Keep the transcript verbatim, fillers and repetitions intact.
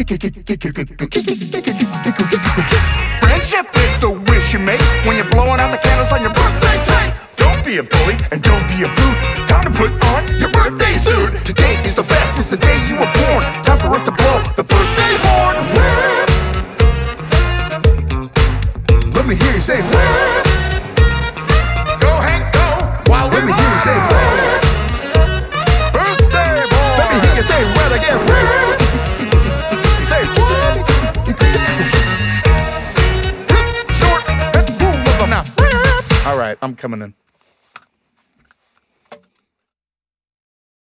Friendship is the wish you make when you're blowing out the candles on your birthday cake. Don't be a bully and don't be a brute. Time to put on your birthday suit. Today is the best, it's the day you were born. Time for us to blow the birthday horn. Let me hear you say whip. Go Hank, go while Let me hear you say whip. Birthday boy. Let me hear you say whip again. Whip. Say whip. Snort. Now. All right, I'm coming in.